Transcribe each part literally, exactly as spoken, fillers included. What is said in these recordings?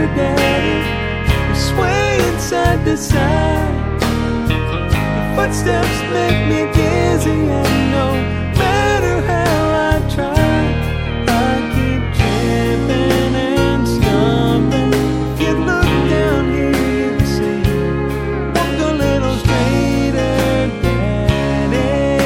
straighter, Daddy. We swaying side to side. Your footsteps make me dizzy, and no matter how I try, I keep tripping and stumbling. If you look down here, you can see. Walk a little straighter, Daddy.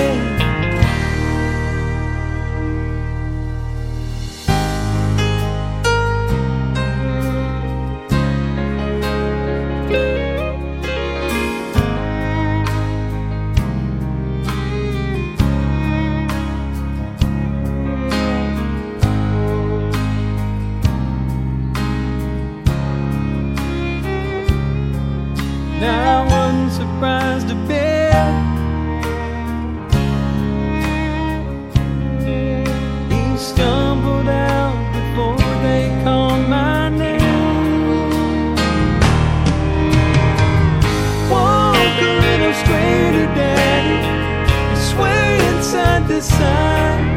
Now I wasn't surprised a bit. He stumbled out before they called my name. Walk a little straighter, Daddy. You're swaying side to side.